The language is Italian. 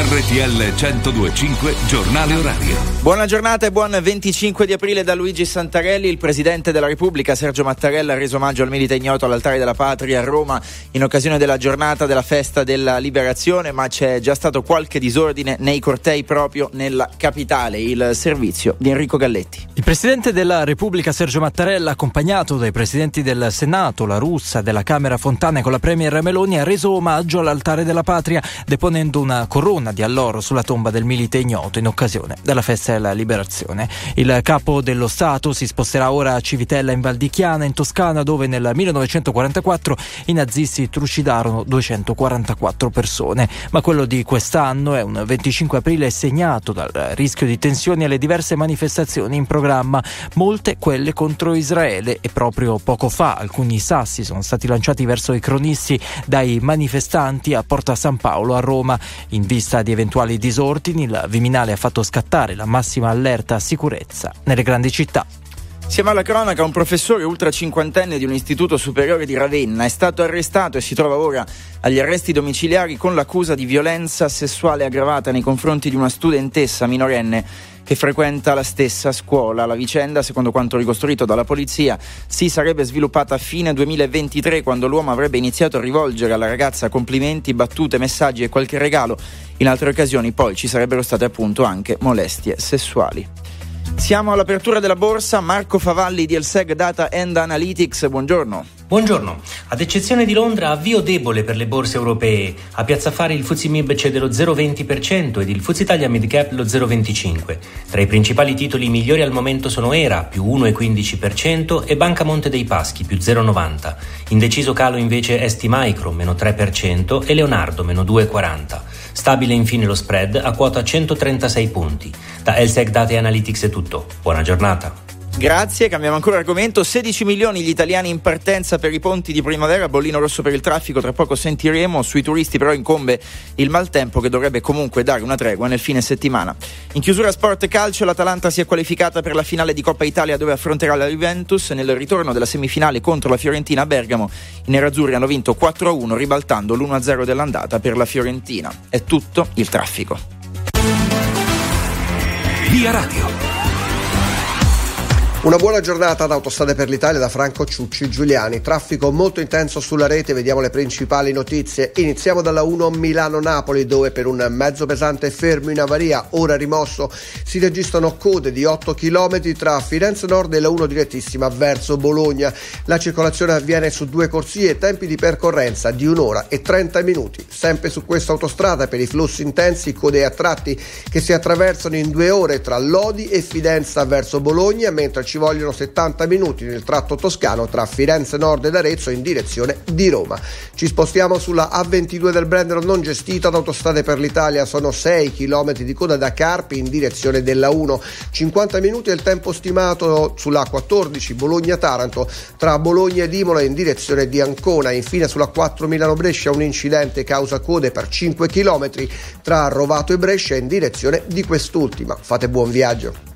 RTL 102.5 Giornale Orario. Buona giornata e buon 25 di aprile da Luigi Santarelli. Il Presidente della Repubblica Sergio Mattarella ha reso omaggio al milite ignoto all'Altare della Patria a Roma in occasione della giornata della festa della Liberazione, ma c'è già stato qualche disordine nei cortei proprio nella capitale. Il servizio di Enrico Galletti. Il Presidente della Repubblica Sergio Mattarella, accompagnato dai Presidenti del Senato, la Russa, della Camera Fontana e con la Premier Meloni, ha reso omaggio all'Altare della Patria deponendo una corona di alloro sulla tomba del milite ignoto in occasione della festa della Liberazione. Il capo dello Stato si sposterà ora a Civitella in Val di Chiana, in Toscana, dove nel 1944 i nazisti trucidarono 244 persone. Ma quello di quest'anno è un 25 aprile segnato dal rischio di tensioni alle diverse manifestazioni in programma, molte quelle contro Israele, e proprio poco fa alcuni sassi sono stati lanciati verso i cronisti dai manifestanti a Porta San Paolo a Roma. In vista di eventuali disordini, il Viminale ha fatto scattare la massima allerta sicurezza nelle grandi città. Siamo alla cronaca. Un professore ultra cinquantenne di un istituto superiore di Ravenna è stato arrestato e si trova ora agli arresti domiciliari con l'accusa di violenza sessuale aggravata nei confronti di una studentessa minorenne che frequenta la stessa scuola. La vicenda, secondo quanto ricostruito dalla polizia, si sarebbe sviluppata a fine 2023, quando l'uomo avrebbe iniziato a rivolgere alla ragazza complimenti, battute, messaggi e qualche regalo. In altre occasioni poi ci sarebbero state appunto anche molestie sessuali. Siamo all'apertura della borsa. Marco Favalli di Elseg Data and Analytics, buongiorno. Buongiorno. Ad eccezione di Londra, avvio debole per le borse europee. A Piazza Affari il FTSE MIB cede lo 0,20% ed il FTSE Italia Mid Cap lo 0,25%. Tra i principali titoli migliori al momento sono ERA, più 1,15%, e Banca Monte dei Paschi, più 0,90%. In deciso calo invece Esti Micro, meno 3%, e Leonardo, meno 2,40%. Stabile infine lo spread a quota 136 punti. Da Elseg Data e Analytics è tutto. Buona giornata. Grazie, cambiamo ancora argomento. 16 milioni gli italiani in partenza per i ponti di primavera, bollino rosso per il traffico, tra poco sentiremo. Sui turisti però incombe il maltempo, che dovrebbe comunque dare una tregua nel fine settimana. In chiusura sport e calcio, l'Atalanta si è qualificata per la finale di Coppa Italia, dove affronterà la Juventus. Nel ritorno della semifinale contro la Fiorentina a Bergamo, i nerazzurri hanno vinto 4-1, ribaltando l'1-0 dell'andata per la Fiorentina. È tutto il traffico. Via Radio. Una buona giornata ad Autostrade per l'Italia da Franco Ciucci Giuliani. Traffico molto intenso sulla rete, vediamo le principali notizie. Iniziamo dalla 1 Milano-Napoli, dove per un mezzo pesante fermo in avaria, ora rimosso, si registrano code di 8 km tra Firenze Nord e la 1 direttissima verso Bologna. La circolazione avviene su 2 corsie, tempi di percorrenza di 1 ora e 30 minuti. Sempre su questa autostrada, per i flussi intensi, code a tratti che si attraversano in 2 ore tra Lodi e Fidenza verso Bologna, mentre ci vogliono 70 minuti nel tratto toscano tra Firenze Nord ed Arezzo in direzione di Roma. Ci spostiamo sulla A22 del Brennero non gestita da Autostrade per l'Italia, sono 6 km di coda da Carpi in direzione della 1, 50 minuti è il tempo stimato sulla A14 Bologna-Taranto tra Bologna ed Imola in direzione di Ancona. Infine sulla 4 Milano-Brescia un incidente causa code per 5 km tra Rovato e Brescia in direzione di quest'ultima. Fate buon viaggio.